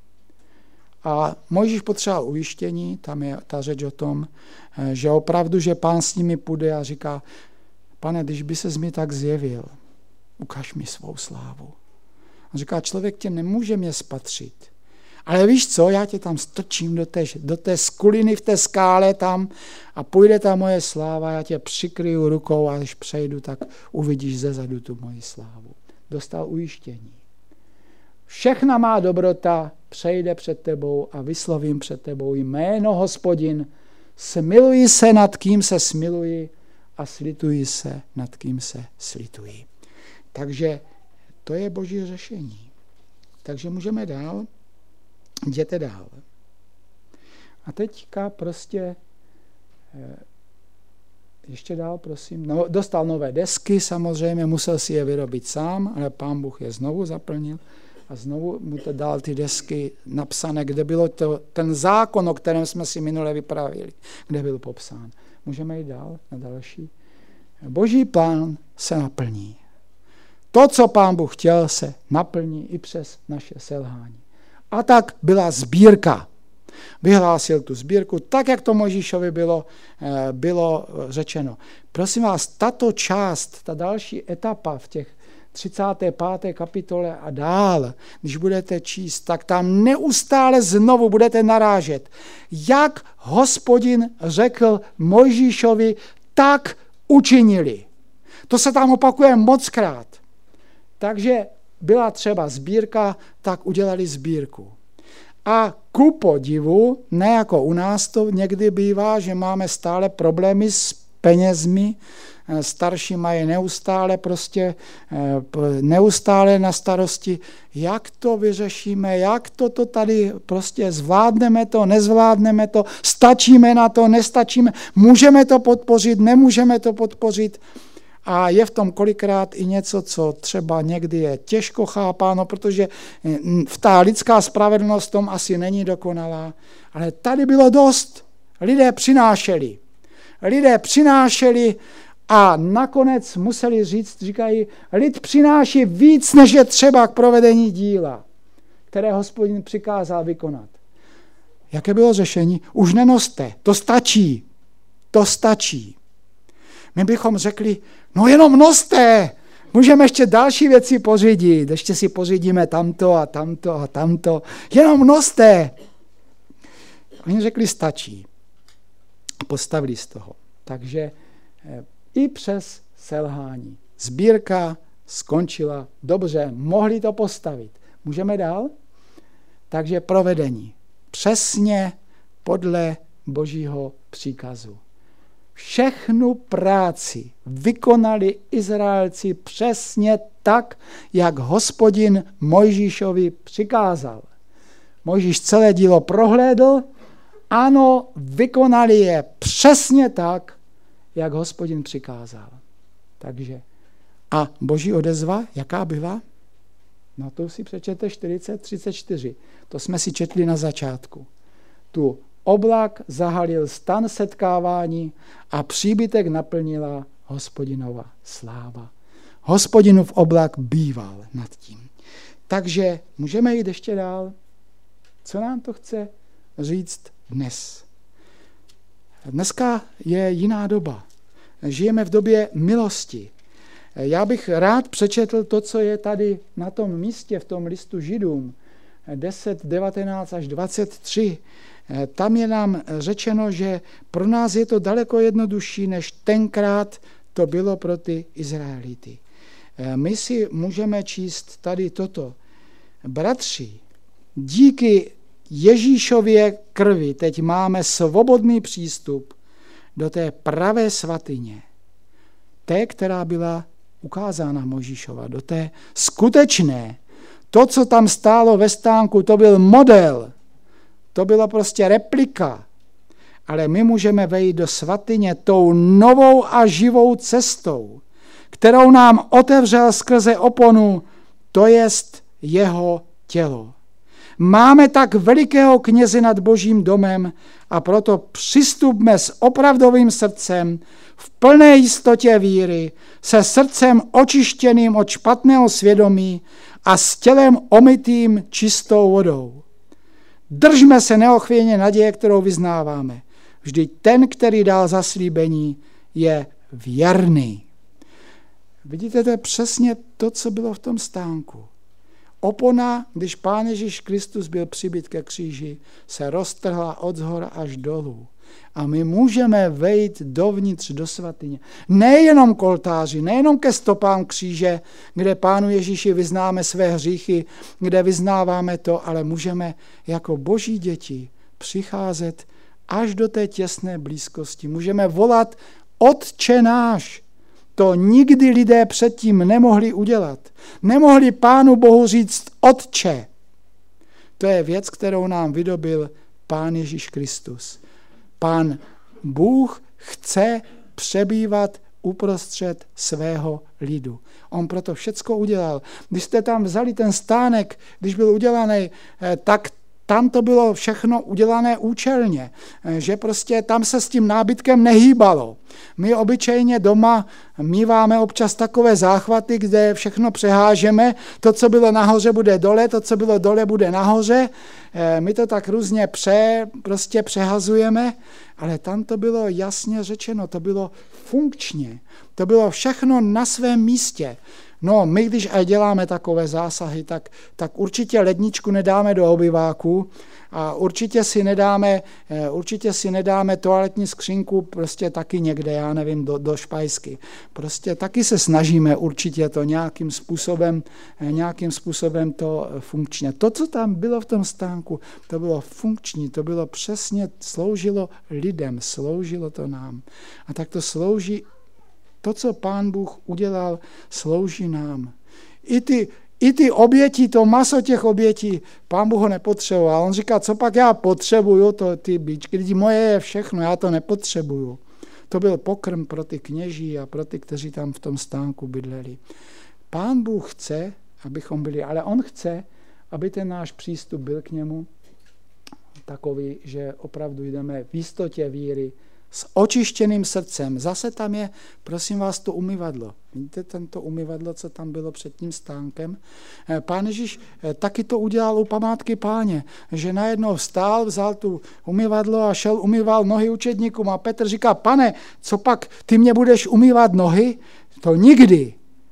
A Mojžíš potřeboval ujištění, tam je ta řeč o tom, že opravdu, že Pán s nimi půjde a říká, Pane, když by ses mi tak zjevil, ukaž mi svou slávu. On říká, člověk tě nemůže mě spatřit. Ale víš co, já tě tam strčím do té skuliny v té skále tam a půjde ta moje sláva, já tě přikryju rukou a když přejdu, tak uvidíš zezadu tu moji slávu. Dostal ujištění. Všechna má dobrota přejde před tebou a vyslovím před tebou jméno Hospodin. Smiluji se, nad kým se smiluji a slituji se, nad kým se slituji. Takže to je Boží řešení. Takže můžeme dál. Jděte dál. A teďka prostě ještě dál, prosím. No, dostal nové desky, samozřejmě, musel si je vyrobit sám, ale Pán Bůh je znovu zaplnil a znovu mu to dal ty desky napsané, kde bylo ten zákon, o kterém jsme si minule vyprávěli, kde byl popsán. Můžeme jít dál na další. Boží plán se naplní. To, co Pán Bůh chtěl, se naplní i přes naše selhání. A tak byla sbírka. Vyhlásil tu sbírku, tak, jak to Mojžíšovi bylo řečeno. Prosím vás, tato část, ta další etapa v těch 35. kapitole a dál, když budete číst, tak tam neustále znovu budete narážet. Jak Hospodin řekl Mojžíšovi, tak učinili. To se tam opakuje mockrát. Takže byla třeba sbírka, tak udělali sbírku. A ku podivu, ne jako u nás to někdy bývá, že máme stále problémy s penězmi, starší mají neustále na starosti, jak to vyřešíme, jak to tady prostě zvládneme to, nezvládneme to, stačíme na to, nestačíme, můžeme to podpořit, nemůžeme to podpořit. A je v tom kolikrát i něco, co třeba někdy je těžko chápáno, protože ta lidská spravedlnost v tom asi není dokonalá. Ale tady bylo dost. Lidé přinášeli a nakonec museli říkají, lid přináší víc, než je třeba k provedení díla, které Hospodin přikázal vykonat. Jaké bylo řešení? Už nenoste, to stačí. My bychom řekli, no jenom noste, můžeme ještě další věci pořídit, ještě si pořídíme tamto a tamto a tamto, jenom noste. Oni řekli, stačí. Postavili z toho. Takže i přes selhání. Sbírka skončila dobře, mohli to postavit. Můžeme dál? Takže provedení. Přesně podle Božího příkazu. Všechnu práci vykonali Izraelci přesně tak, jak Hospodin Mojžíšovi přikázal. Mojžíš celé dílo prohlédl, ano, vykonali je přesně tak, jak Hospodin přikázal. Takže a Boží odezva, jaká byla? No to si přečete 40:34. To jsme si četli na začátku. Tu oblak zahalil stan setkávání a příbytek naplnila Hospodinova sláva. Hospodinův oblak býval nad tím. Takže můžeme jít ještě dál. Co nám to chce říct dnes? Dneska je jiná doba. Žijeme v době milosti. Já bych rád přečetl to, co je tady na tom místě, v tom listu Židům 10, 19 až 23. Tam je nám řečeno, že pro nás je to daleko jednodušší, než tenkrát to bylo pro ty Izraelity. My si můžeme číst tady toto. Bratři, díky Ježíšově krvi teď máme svobodný přístup do té pravé svatyně. Té, která byla ukázána Mojžíšova, do té skutečné. To, co tam stálo ve stánku, to byl model. To byla prostě replika. Ale my můžeme vejít do svatyně tou novou a živou cestou, kterou nám otevřel skrze oponu, to jest jeho tělo. Máme tak velikého kněze nad Božím domem a proto přistupme s opravdovým srdcem v plné jistotě víry, se srdcem očištěným od špatného svědomí a s tělem omytým čistou vodou. Držme se neochvějně naděje, kterou vyznáváme. Vždyť ten, který dal zaslíbení, je věrný. Vidíte, to je přesně to, co bylo v tom stánku. Opona, když Pán Ježíš Kristus byl přibyt ke kříži, se roztrhla od zhora až dolů. A my můžeme vejít dovnitř do svatyně. Nejenom k oltáři, nejenom ke stopám kříže, kde Pánu Ježíši vyznáme své hříchy, kde vyznáváme to, ale můžeme jako Boží děti přicházet až do té těsné blízkosti. Můžeme volat Otče náš. To nikdy lidé předtím nemohli udělat. Nemohli Pánu Bohu říct Otče. To je věc, kterou nám vydobil Pán Ježíš Kristus. Pán Bůh chce přebývat uprostřed svého lidu. On proto všecko udělal. Když jste tam vzali ten stánek, když byl udělaný, tak tam to bylo všechno udělané účelně, že prostě tam se s tím nábytkem nehýbalo. My obyčejně doma míváme občas takové záchvaty, kde všechno přehážeme, to, co bylo nahoře, bude dole, to, co bylo dole, bude nahoře. My to tak různě prostě přehazujeme, ale tam to bylo jasně řečeno, to bylo funkčně, to bylo všechno na svém místě. No, my když aj děláme takové zásahy, tak určitě ledničku nedáme do obyváku a určitě si nedáme toaletní skřínku prostě taky někde, já nevím, do špajsky. Prostě taky se snažíme určitě to nějakým způsobem to funkčně. To, co tam bylo v tom stánku, to bylo funkční, to bylo přesně, sloužilo lidem, sloužilo to nám. A tak to slouží. To, co Pán Bůh udělal, slouží nám. I ty oběti, to maso těch obětí, Pán Bůh ho nepotřeboval. On říká, co pak já potřebuju, ty bičky, lidi, moje je všechno, já to nepotřebuju. To byl pokrm pro ty kněží a pro ty, kteří tam v tom stánku bydleli. Pán Bůh chce, abychom byli, ale on chce, aby ten náš přístup byl k němu takový, že opravdu jdeme v jistotě víry, s očištěným srdcem. Zase tam je, prosím vás, to umyvadlo. Vidíte tento umyvadlo, co tam bylo před tím stánkem? Pán Ježíš taky to udělal u památky Páně, že najednou vstál, vzal tu umyvadlo a šel umyval nohy učedníkům a Petr říká, Pane, co pak, ty mě budeš umývat nohy? To nikdy.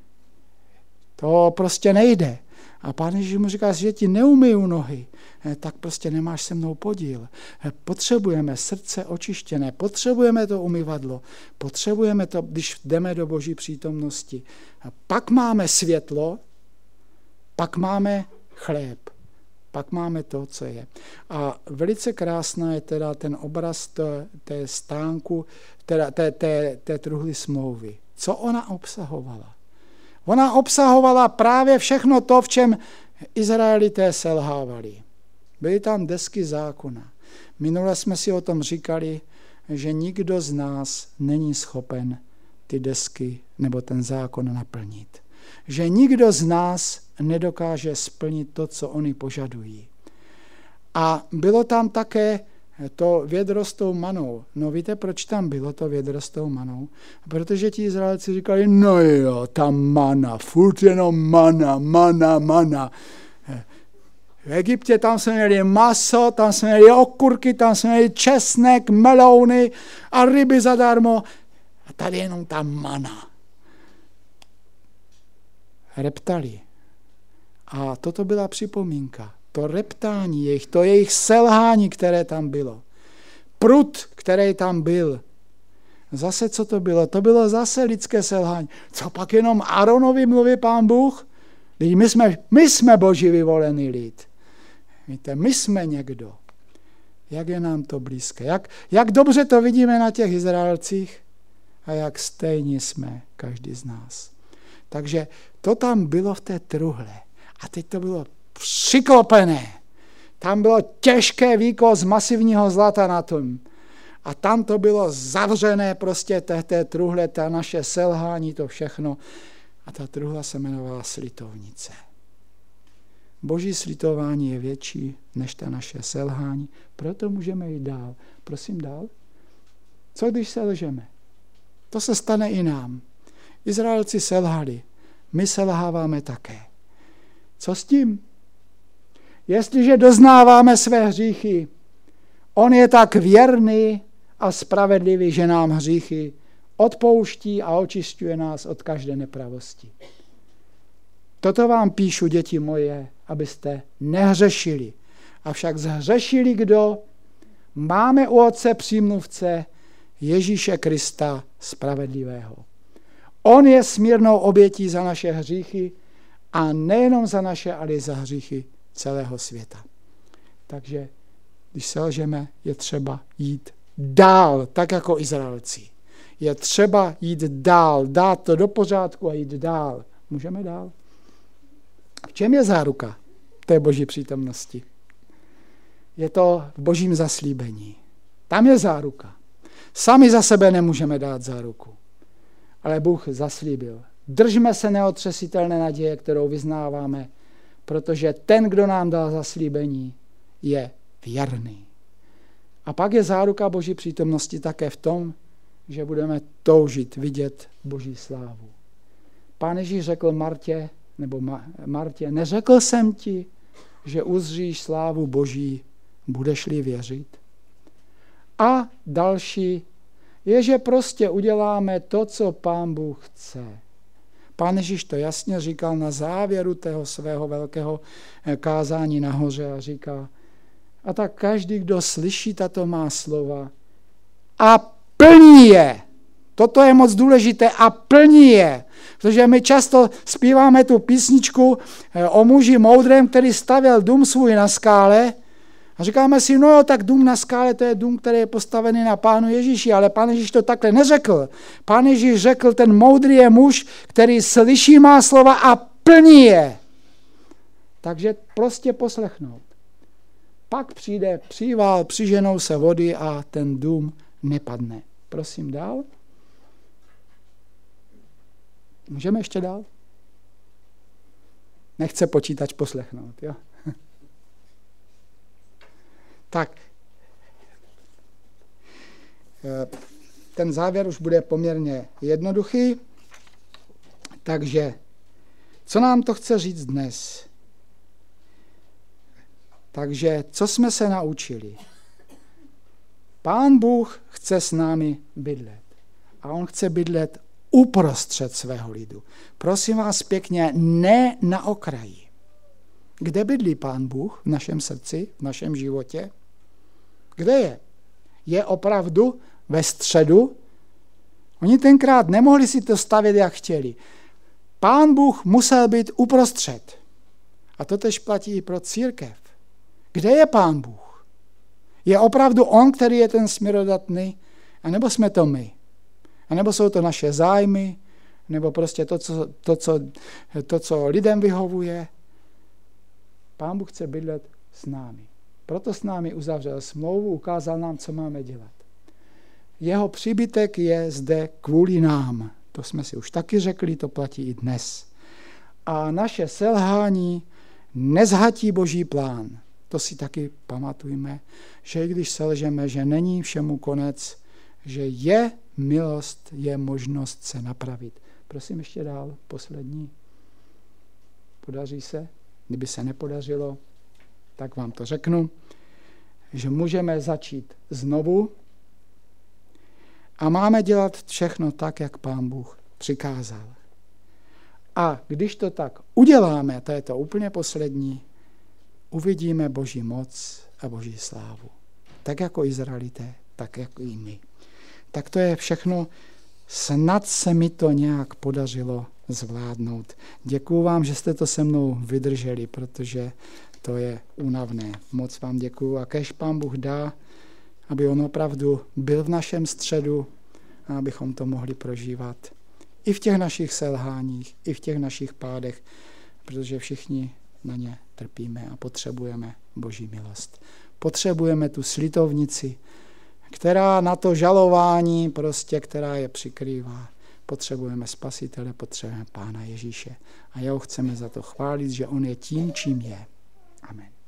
To prostě nejde. A Pán Ježíš mu říká, že ti neumyju nohy, tak prostě nemáš se mnou podíl. Potřebujeme srdce očištěné, potřebujeme to umyvadlo, potřebujeme to, když jdeme do Boží přítomnosti. A pak máme světlo, pak máme chléb, pak máme to, co je. A velice krásná je teda ten obraz té stánku, teda té truhly smlouvy. Co ona obsahovala? Ona obsahovala právě všechno to, v čem Izraelité selhávali. Byly tam desky zákona. Minule jsme si o tom říkali, že nikdo z nás není schopen ty desky nebo ten zákon naplnit. Že nikdo z nás nedokáže splnit to, co oni požadují. A bylo tam také to vědro s tou manou. No víte, proč tam bylo to vědro s tou manou? Protože ti Izraelci říkali, no jo, ta mana, furt jenom mana. V Egyptě tam jsme měli maso, tam jsme měli okurky, tam jsme měli česnek, melouny a ryby zadarmo. A tady jenom ta mana. Reptali. A toto byla připomínka. To reptání jejich, to jejich selhání, které tam bylo. Prut, který tam byl. Zase co to bylo? To bylo zase lidské selhání. Co pak jenom Aaronovi mluví Pán Bůh? My jsme Boží vyvolený lid. Víte, my jsme někdo. Jak je nám to blízké. Jak dobře to vidíme na těch Izraelcích a jak stejní jsme, každý z nás. Takže to tam bylo v té truhle. A teď to bylo přiklopené. Tam bylo těžké víko z masivního zlata na tom. A tam to bylo zavřené prostě té truhle, ta naše selhání, to všechno. A ta truhla se jmenovala slitovnice. Boží slitování je větší než ta naše selhání, proto můžeme jít dál. Prosím dál. Co když selžeme? To se stane i nám. Izraelci selhali, my selháváme také. Co s tím? Jestliže doznáváme své hříchy, on je tak věrný a spravedlivý, že nám hříchy odpouští a očišťuje nás od každé nepravosti. Toto vám píšu, děti moje, abyste nehřešili. Avšak zhřešili kdo? Máme u Otce přímluvce Ježíše Krista spravedlivého. On je smírnou obětí za naše hříchy a nejenom za naše, ale i za hříchy celého světa. Takže když selžeme, je třeba jít dál, tak jako Izraelci. Je třeba jít dál, dát to do pořádku a jít dál. Můžeme dál? V čem je záruka té Boží přítomnosti? Je to v Božím zaslíbení. Tam je záruka. Sami za sebe nemůžeme dát záruku. Ale Bůh zaslíbil. Držme se neotřesitelné naděje, kterou vyznáváme, protože ten, kdo nám dal zaslíbení, je věrný. A pak je záruka Boží přítomnosti také v tom, že budeme toužit vidět Boží slávu. Pán Ježíš řekl Martě, neřekl jsem ti, že uzříš slávu Boží, budeš-li věřit? A další je, že prostě uděláme to, co Pán Bůh chce. Pán Ježíš to jasně říkal na závěru toho svého velkého kázání nahoře a říká, a tak každý, kdo slyší tato má slova a plní je. Toto je moc důležité a plní je. Protože my často zpíváme tu písničku o muži moudrém, který stavěl dům svůj na skále a říkáme si, no jo, tak dům na skále, to je dům, který je postavený na Pánu Ježíši, ale Pán Ježíš to takhle neřekl. Pán Ježíš řekl, ten moudrý je muž, který slyší má slova a plní je. Takže prostě poslechnout. Pak přijde příval, přiženou se vody a ten dům nepadne. Prosím dál. Můžeme ještě dál? Nechce počítač poslechnout, jo? Tak, ten závěr už bude poměrně jednoduchý, takže co nám to chce říct dnes? Takže co jsme se naučili? Pán Bůh chce s námi bydlet a on chce bydlet uprostřed svého lidu. Prosím vás pěkně, ne na okraji. Kde bydlí Pán Bůh v našem srdci, v našem životě? Kde je? Je opravdu ve středu? Oni tenkrát nemohli si to stavět, jak chtěli. Pán Bůh musel být uprostřed. A to tež platí i pro církev. Kde je Pán Bůh? Je opravdu on, který je ten směrodatný? A nebo jsme to my? A nebo jsou to naše zájmy? Nebo prostě to, co lidem vyhovuje? Pán Bůh chce bydlet s námi. Proto s námi uzavřel smlouvu, ukázal nám, co máme dělat. Jeho příbytek je zde kvůli nám. To jsme si už taky řekli, to platí i dnes. A naše selhání nezhatí Boží plán. To si taky pamatujme, že i když selžeme, že není všemu konec, že je milost, je možnost se napravit. Prosím ještě dál, poslední. Podaří se? Kdyby se nepodařilo, tak vám to řeknu, že můžeme začít znovu a máme dělat všechno tak, jak Pán Bůh přikázal. A když to tak uděláme, to je to úplně poslední, uvidíme Boží moc a Boží slávu. Tak jako Izraelité, tak jako i my. Tak to je všechno. Snad se mi to nějak podařilo zvládnout. Děkuju vám, že jste to se mnou vydrželi, protože to je únavné. Moc vám děkuju a kéž Pán Bůh dá, aby on opravdu byl v našem středu a abychom to mohli prožívat i v těch našich selháních, i v těch našich pádech, protože všichni na ně trpíme a potřebujeme Boží milost. Potřebujeme tu slitovnici, která na to žalování prostě, která je přikrývá. Potřebujeme Spasitele, potřebujeme Pána Ježíše. A jeho chceme za to chválit, že on je tím, čím je. Amen.